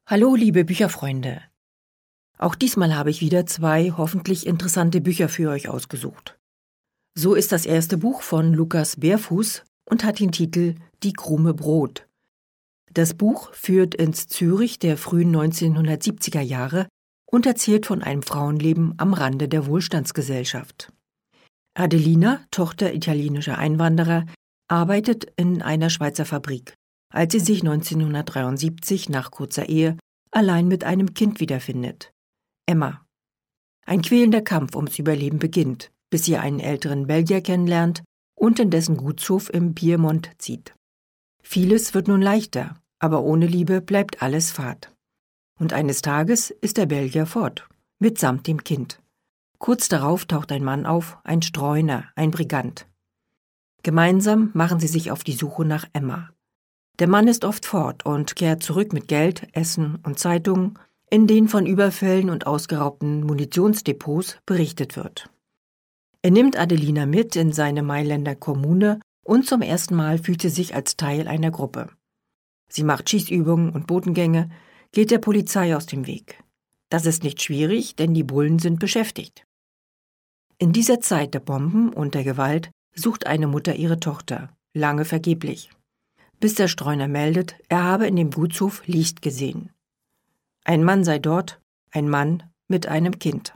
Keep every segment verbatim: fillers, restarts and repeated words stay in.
Hallo, liebe Bücherfreunde. Auch diesmal habe ich wieder zwei hoffentlich interessante Bücher für euch ausgesucht. So ist das erste Buch von Lukas Bärfuß und hat den Titel Die krumme Brot. Das Buch führt ins Zürich der frühen neunzehnhundertsiebziger Jahre und erzählt von einem Frauenleben am Rande der Wohlstandsgesellschaft. Adelina, Tochter italienischer Einwanderer, arbeitet in einer Schweizer Fabrik, als sie sich neunzehnhundertdreiundsiebzig nach kurzer Ehe allein mit einem Kind wiederfindet, Emma. Ein quälender Kampf ums Überleben beginnt, bis sie einen älteren Belgier kennenlernt und in dessen Gutshof im Piemont zieht. Vieles wird nun leichter, aber ohne Liebe bleibt alles fad. Und eines Tages ist der Belgier fort, mitsamt dem Kind. Kurz darauf taucht ein Mann auf, ein Streuner, ein Brigant. Gemeinsam machen sie sich auf die Suche nach Emma. Der Mann ist oft fort und kehrt zurück mit Geld, Essen und Zeitungen, in denen von Überfällen und ausgeraubten Munitionsdepots berichtet wird. Er nimmt Adelina mit in seine Mailänder Kommune und zum ersten Mal fühlt sie sich als Teil einer Gruppe. Sie macht Schießübungen und Botengänge, geht der Polizei aus dem Weg. Das ist nicht schwierig, denn die Bullen sind beschäftigt. In dieser Zeit der Bomben und der Gewalt sucht eine Mutter ihre Tochter, lange vergeblich. Bis der Streuner meldet, er habe in dem Gutshof Licht gesehen. Ein Mann sei dort, ein Mann mit einem Kind.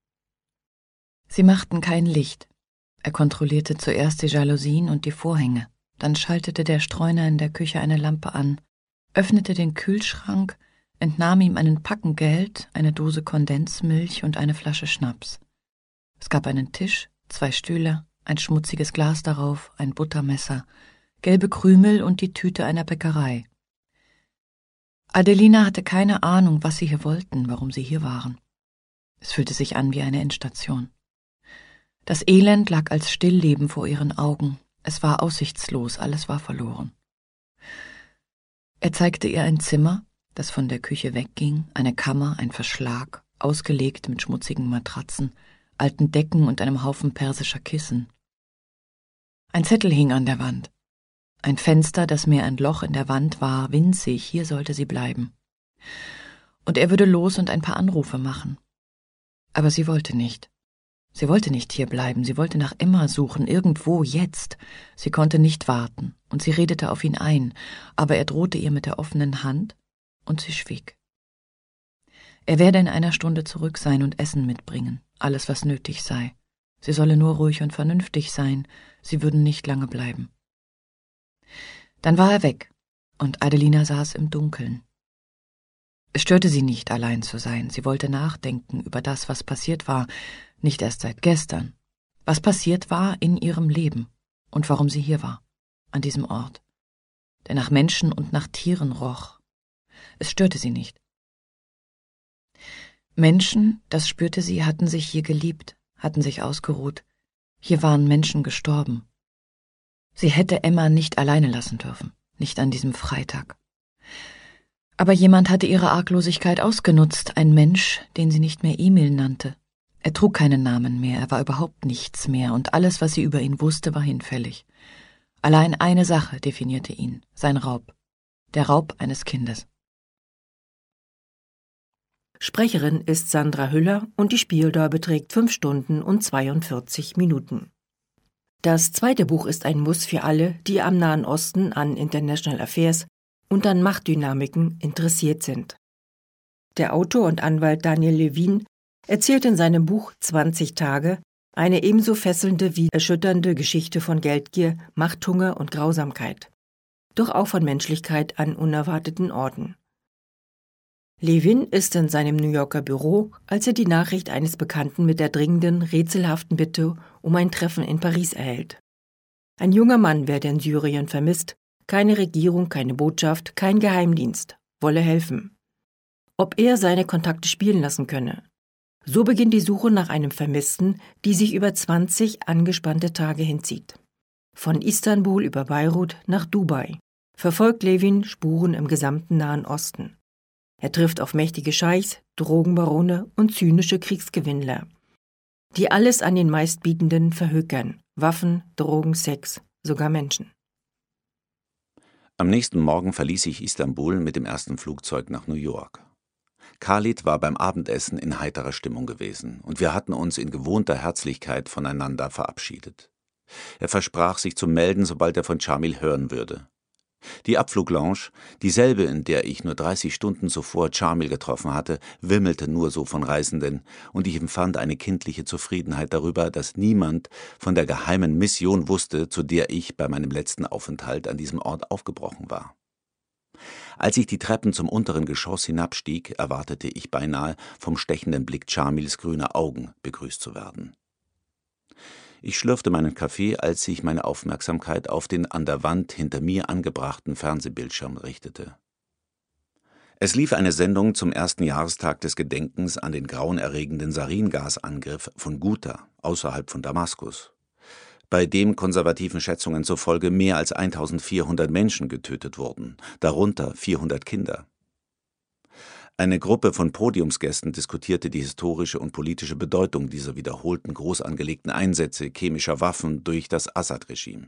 Sie machten kein Licht. Er kontrollierte zuerst die Jalousien und die Vorhänge. Dann schaltete der Streuner in der Küche eine Lampe an, öffnete den Kühlschrank, entnahm ihm einen Packen Geld, eine Dose Kondensmilch und eine Flasche Schnaps. Es gab einen Tisch, zwei Stühle, ein schmutziges Glas darauf, ein Buttermesser, gelbe Krümel und die Tüte einer Bäckerei. Adelina hatte keine Ahnung, was sie hier wollten, warum sie hier waren. Es fühlte sich an wie eine Endstation. Das Elend lag als Stillleben vor ihren Augen. Es war aussichtslos, alles war verloren. Er zeigte ihr ein Zimmer, das von der Küche wegging, eine Kammer, ein Verschlag, ausgelegt mit schmutzigen Matratzen, alten Decken und einem Haufen persischer Kissen. Ein Zettel hing an der Wand. Ein Fenster, das mehr ein Loch in der Wand war, winzig, hier sollte sie bleiben. Und er würde los und ein paar Anrufe machen. Aber sie wollte nicht. Sie wollte nicht hier bleiben, sie wollte nach Emma suchen, irgendwo, jetzt. Sie konnte nicht warten, und sie redete auf ihn ein, aber er drohte ihr mit der offenen Hand, und sie schwieg. Er werde in einer Stunde zurück sein und Essen mitbringen, alles, was nötig sei. Sie solle nur ruhig und vernünftig sein, sie würden nicht lange bleiben. Dann war er weg, und Adelina saß im Dunkeln. Es störte sie nicht, allein zu sein. Sie wollte nachdenken über das, was passiert war, nicht erst seit gestern. Was passiert war in ihrem Leben und warum sie hier war, an diesem Ort, der nach Menschen und nach Tieren roch. Es störte sie nicht. Menschen, das spürte sie, hatten sich hier geliebt, hatten sich ausgeruht. Hier waren Menschen gestorben. Sie hätte Emma nicht alleine lassen dürfen, nicht an diesem Freitag. Aber jemand hatte ihre Arglosigkeit ausgenutzt, ein Mensch, den sie nicht mehr Emil nannte. Er trug keinen Namen mehr, er war überhaupt nichts mehr, und alles, was sie über ihn wusste, war hinfällig. Allein eine Sache definierte ihn, sein Raub, der Raub eines Kindes. Sprecherin ist Sandra Hüller und die Spieldauer beträgt fünf Stunden und zweiundvierzig Minuten. Das zweite Buch ist ein Muss für alle, die am Nahen Osten an International Affairs und an Machtdynamiken interessiert sind. Der Autor und Anwalt Daniel Levin erzählt in seinem Buch zwanzig Tage eine ebenso fesselnde wie erschütternde Geschichte von Geldgier, Machthunger und Grausamkeit, doch auch von Menschlichkeit an unerwarteten Orten. Levin ist in seinem New Yorker Büro, als er die Nachricht eines Bekannten mit der dringenden, rätselhaften Bitte um ein Treffen in Paris erhält. Ein junger Mann werde in Syrien vermisst, keine Regierung, keine Botschaft, kein Geheimdienst, wolle helfen. Ob er seine Kontakte spielen lassen könne. So beginnt die Suche nach einem Vermissten, die sich über zwanzig angespannte Tage hinzieht. Von Istanbul über Beirut nach Dubai verfolgt Levin Spuren im gesamten Nahen Osten. Er trifft auf mächtige Scheichs, Drogenbarone und zynische Kriegsgewinnler, die alles an den Meistbietenden verhökern: Waffen, Drogen, Sex, sogar Menschen. Am nächsten Morgen verließ ich Istanbul mit dem ersten Flugzeug nach New York. Khalid war beim Abendessen in heiterer Stimmung gewesen, und wir hatten uns in gewohnter Herzlichkeit voneinander verabschiedet. Er versprach, sich zu melden, sobald er von Dschamil hören würde. Die Abfluglounge, dieselbe, in der ich nur dreißig Stunden zuvor Dschamil getroffen hatte, wimmelte nur so von Reisenden, und ich empfand eine kindliche Zufriedenheit darüber, dass niemand von der geheimen Mission wusste, zu der ich bei meinem letzten Aufenthalt an diesem Ort aufgebrochen war. Als ich die Treppen zum unteren Geschoss hinabstieg, erwartete ich beinahe, vom stechenden Blick Dschamils grüner Augen begrüßt zu werden. Ich schlürfte meinen Kaffee, als sich meine Aufmerksamkeit auf den an der Wand hinter mir angebrachten Fernsehbildschirm richtete. Es lief eine Sendung zum ersten Jahrestag des Gedenkens an den grauenerregenden Saringasangriff von Ghuta außerhalb von Damaskus, bei dem konservativen Schätzungen zufolge mehr als eintausendvierhundert Menschen getötet wurden, darunter vierhundert Kinder. Eine Gruppe von Podiumsgästen diskutierte die historische und politische Bedeutung dieser wiederholten groß angelegten Einsätze chemischer Waffen durch das Assad-Regime.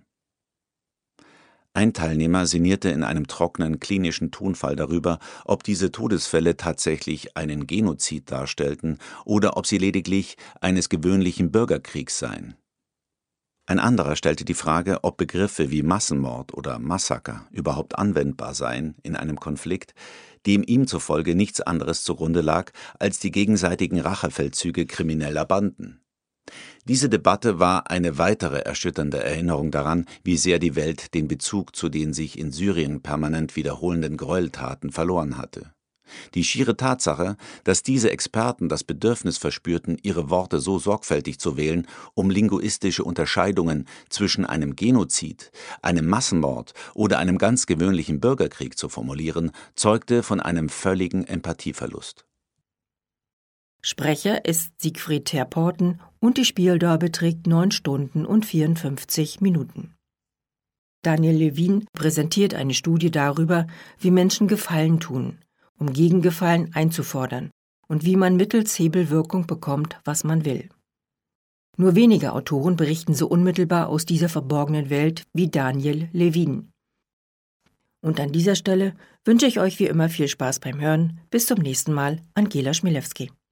Ein Teilnehmer sinnierte in einem trockenen, klinischen Tonfall darüber, ob diese Todesfälle tatsächlich einen Genozid darstellten oder ob sie lediglich eines gewöhnlichen Bürgerkriegs seien. Ein anderer stellte die Frage, ob Begriffe wie Massenmord oder Massaker überhaupt anwendbar seien in einem Konflikt, dem ihm zufolge nichts anderes zugrunde lag als die gegenseitigen Rachefeldzüge krimineller Banden. Diese Debatte war eine weitere erschütternde Erinnerung daran, wie sehr die Welt den Bezug zu den sich in Syrien permanent wiederholenden Gräueltaten verloren hatte. Die schiere Tatsache, dass diese Experten das Bedürfnis verspürten, ihre Worte so sorgfältig zu wählen, um linguistische Unterscheidungen zwischen einem Genozid, einem Massenmord oder einem ganz gewöhnlichen Bürgerkrieg zu formulieren, zeugte von einem völligen Empathieverlust. Sprecher ist Siegfried Terporten und die Spieldauer beträgt neun Stunden und vierundfünfzig Minuten. Daniel Levin präsentiert eine Studie darüber, wie Menschen Gefallen tun, um Gegengefallen einzufordern und wie man mittels Hebelwirkung bekommt, was man will. Nur wenige Autoren berichten so unmittelbar aus dieser verborgenen Welt wie Daniel Levin. Und an dieser Stelle wünsche ich euch wie immer viel Spaß beim Hören. Bis zum nächsten Mal, Angela Schmielewski.